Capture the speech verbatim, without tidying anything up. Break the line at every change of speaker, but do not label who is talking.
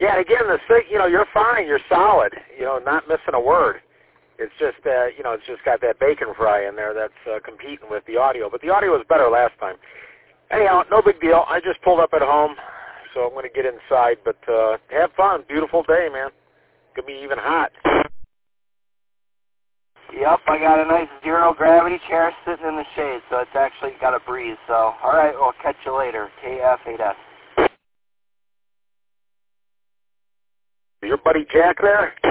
Yeah, and again, the sig- you know, you're fine. You're solid. You know, not missing a word. It's just, uh, you know, it's just got that bacon fry in there that's uh, competing with the audio. But the audio was better last time. Anyhow, no big deal. I just pulled up at home, so I'm going to get inside. But uh, have fun. Beautiful day, man. Could be even hot.
Yep, I got a nice zero gravity chair sitting in the shade, so it's actually got a breeze. So, all right, we'll catch you later. K F eight S.
Your buddy Jack there?